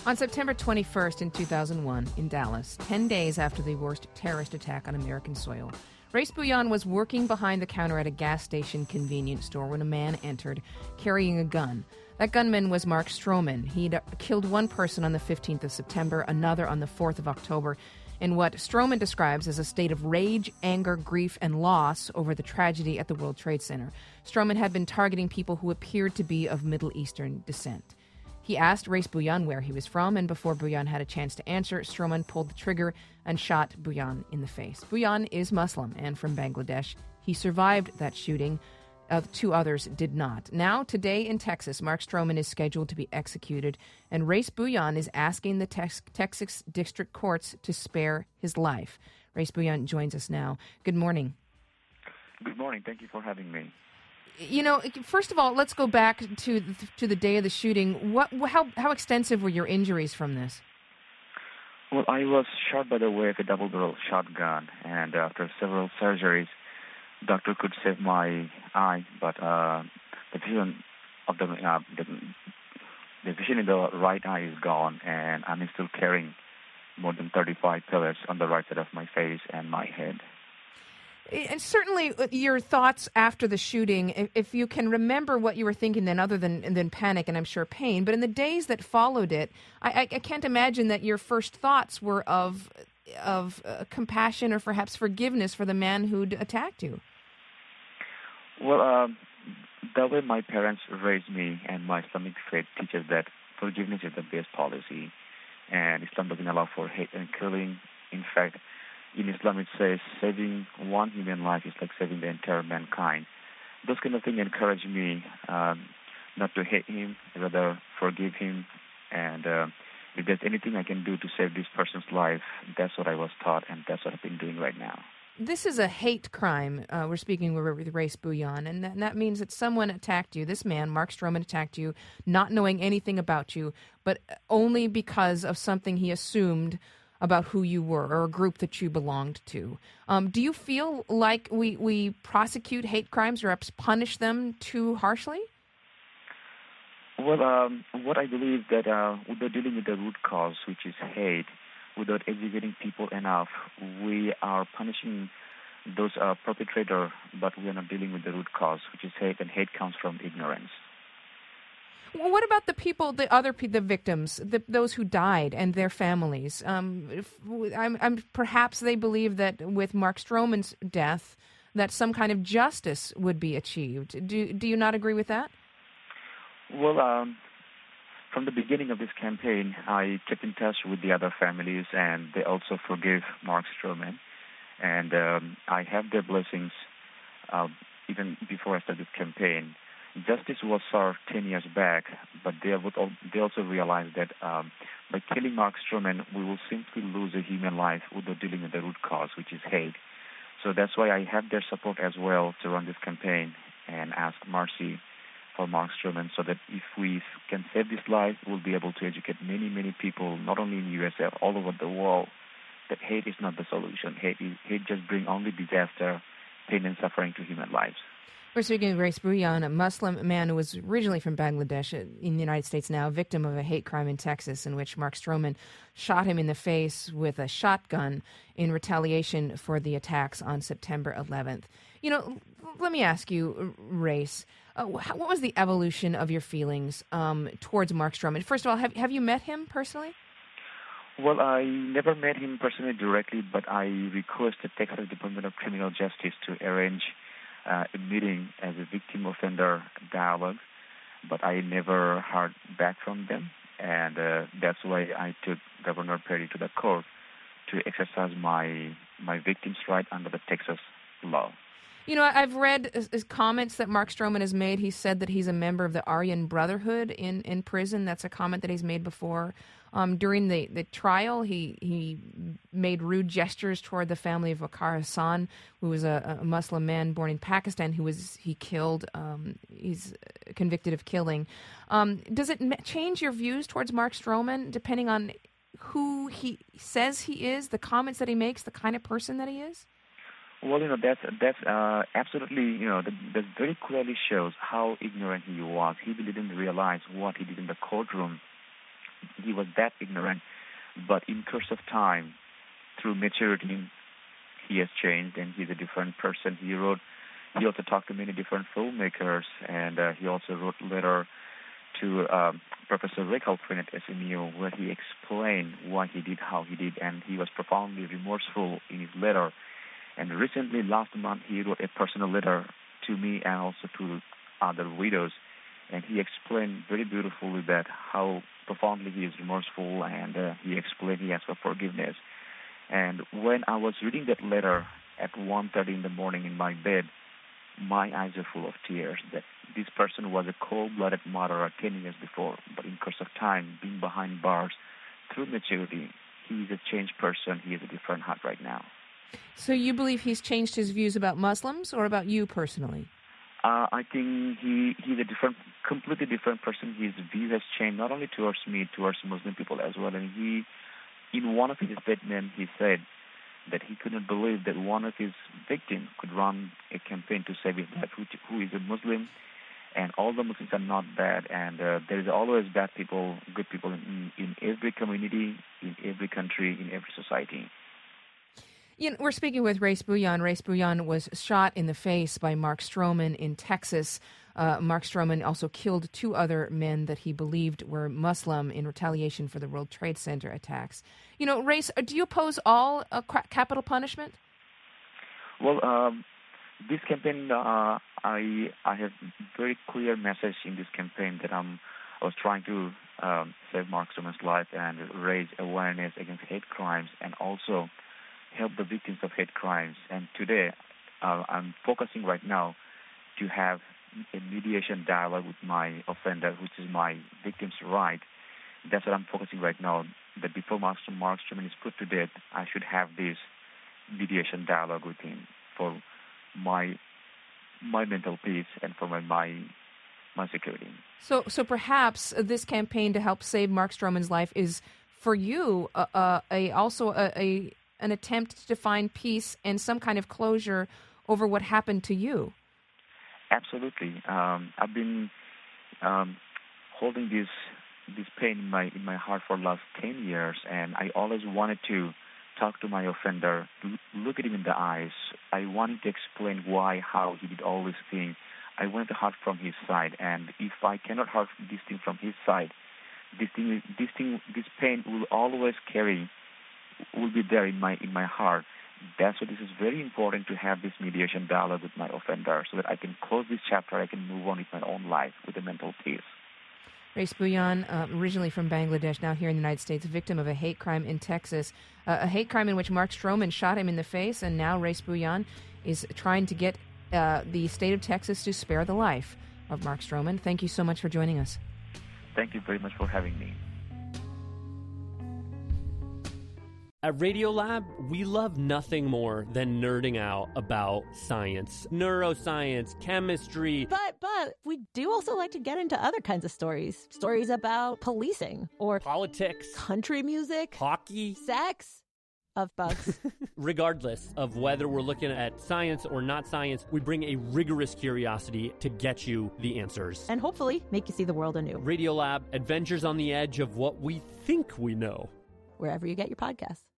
On September 21st in 2001 in Dallas, 10 days after the worst terrorist attack on American soil, Race Bouillon was working behind the counter at a gas station convenience store when a man entered carrying a gun. That gunman was Mark Stroman. He'd killed one person on the 15th of September, another on the 4th of October, in what Stroman describes as a state of rage, anger, grief, and loss over the tragedy at the World Trade Center. Stroman had been targeting people who appeared to be of Middle Eastern descent. He asked Race Bouillon where he was from, and before Bouillon had a chance to answer, Stroman pulled the trigger and shot Bouillon in the face. Bouillon is Muslim and from Bangladesh. He survived that shooting. Two others did not. Now, today in Texas, Mark Stroman is scheduled to be executed, and Race Bouillon is asking the Texas district courts to spare his life. Race Bouillon joins us now. Good morning. Good morning. Thank you for having me. You know, first of all, let's go back to the day of the shooting. How extensive were your injuries from this? Well, I was shot by the way of a double-barrel shotgun, and after several surgeries, doctor could save my eye, but the vision of the vision in the right eye is gone, and I'm still carrying more than 35 pellets on the right side of my face and my head. And certainly your thoughts after the shooting, if you can remember what you were thinking then, other than panic and I'm sure pain, but in the days that followed it, I can't imagine that your first thoughts were of compassion or perhaps forgiveness for the man who'd attacked you. Well, the way my parents raised me and my Islamic faith teaches that forgiveness is the best policy, and Islam doesn't allow for hate and killing. In fact, in Islam, it says saving one human life is like saving the entire mankind. Those kind of things encourage me not to hate him, rather forgive him. And if there's anything I can do to save this person's life, that's what I was taught, and that's what I've been doing right now. This is a hate crime. We're speaking with Race Bouillon, and that means that someone attacked you. This man, Mark Stroman, attacked you, not knowing anything about you, but only because of something he assumed about who you were or a group that you belonged to. Do you feel like we prosecute hate crimes or punish them too harshly? Well, what I believe that without dealing with the root cause, which is hate, without educating people enough, we are punishing those perpetrators, but we are not dealing with the root cause, which is hate, and hate comes from ignorance. Well, what about the people, the victims, those who died and their families? Perhaps they believe that with Mark Stroman's death, that some kind of justice would be achieved. Do you not agree with that? Well, from the beginning of this campaign, I kept in touch with the other families, and they also forgave Mark Stroman. And I have their blessings even before I started this campaign. Justice was served 10 years back, but they also realized that by killing Mark Stroman, we will simply lose a human life without dealing with the root cause, which is hate. So that's why I have their support as well to run this campaign and ask mercy for Mark Stroman, so that if we can save this life, we'll be able to educate many, many people, not only in the USA, all over the world, that hate is not the solution. Hate just brings only disaster, pain, and suffering to human lives. We're speaking with Race Bouillon, a Muslim man who was originally from Bangladesh in the United States now, victim of a hate crime in Texas in which Mark Stroman shot him in the face with a shotgun in retaliation for the attacks on September 11th. You know, let me ask you, Race, what was the evolution of your feelings towards Mark Stroman? First of all, have you met him personally? Well, I never met him personally directly, but I requested Texas Department of Criminal Justice to arrange a meeting as a victim offender dialogue, but I never heard back from them, and that's why I took Governor Perry to the court to exercise my victim's right under the Texas law. You know, I've read comments that Mark Stroman has made. He said that he's a member of the Aryan Brotherhood in prison. That's a comment that he's made before. During the trial, he made rude gestures toward the family of Waqar Hassan, who was a Muslim man born in Pakistan he killed. He's convicted of killing. Does it change your views towards Mark Stroman depending on who he says he is, the comments that he makes, the kind of person that he is? Well, that's absolutely, that very clearly shows how ignorant he was. He didn't realize what he did in the courtroom he was that ignorant. But in course of time, through maturity, he has changed and he's a different person. He also talked to many different filmmakers, and he also wrote a letter to Professor Rick Halprin at SMU, where he explained why he did how he did, and he was profoundly remorseful in his letter. And recently, last month, he wrote a personal letter to me and also to other widows, and he explained very beautifully that how profoundly he is remorseful, and he explained he asked for forgiveness. And when I was reading that letter at 1:30 in the morning in my bed, my eyes are full of tears, that this person was a cold-blooded murderer 10 years before, but in course of time, being behind bars, through maturity, he is a changed person. He has a different heart right now. So you believe he's changed his views about Muslims or about you personally? I think he's a completely different person. His view has changed not only towards me, towards Muslim people as well. And in one of his statements, he said that he couldn't believe that one of his victims could run a campaign to save his life, who is a Muslim, and all the Muslims are not bad, and there is always bad people, good people in every community, in every country, in every society. You know, we're speaking with Race Bhuiyan. Race Bhuiyan was shot in the face by Mark Stroman in Texas. Mark Stroman also killed two other men that he believed were Muslim in retaliation for the World Trade Center attacks. You know, Race, do you oppose all capital punishment? Well, this campaign, I have very clear message in this campaign that I was trying to save Mark Stroman's life and raise awareness against hate crimes and also help the victims of hate crimes. And today, I'm focusing right now to have a mediation dialogue with my offender, which is my victim's right. That's what I'm focusing right now, that before Mark Stroman is put to death, I should have this mediation dialogue with him for my mental peace and for my security. So perhaps this campaign to help save Mark Stroman's life is, for you, also an attempt to find peace and some kind of closure over what happened to you. Absolutely. I've been holding this pain in my heart for the last 10 years, and I always wanted to talk to my offender, look at him in the eyes. I wanted to explain why, how he did all these things. I wanted to hear from his side, and if I cannot hear this thing from his side, this pain will always will be there in my heart. That's why this is very important to have this mediation dialogue with my offender so that I can close this chapter, I can move on with my own life with a mental peace. Race Bhuiyan, originally from Bangladesh, now here in the United States, victim of a hate crime in Texas, a hate crime in which Mark Stroman shot him in the face, and now Race Bhuiyan is trying to get the state of Texas to spare the life of Mark Stroman. Thank you so much for joining us. Thank you very much for having me. At Radiolab, we love nothing more than nerding out about science, neuroscience, chemistry. But we do also like to get into other kinds of stories. Stories about policing or politics, country music, hockey, sex, of bugs. Regardless of whether we're looking at science or not science, we bring a rigorous curiosity to get you the answers. And hopefully make you see the world anew. Radiolab, adventures on the edge of what we think we know. Wherever you get your podcasts.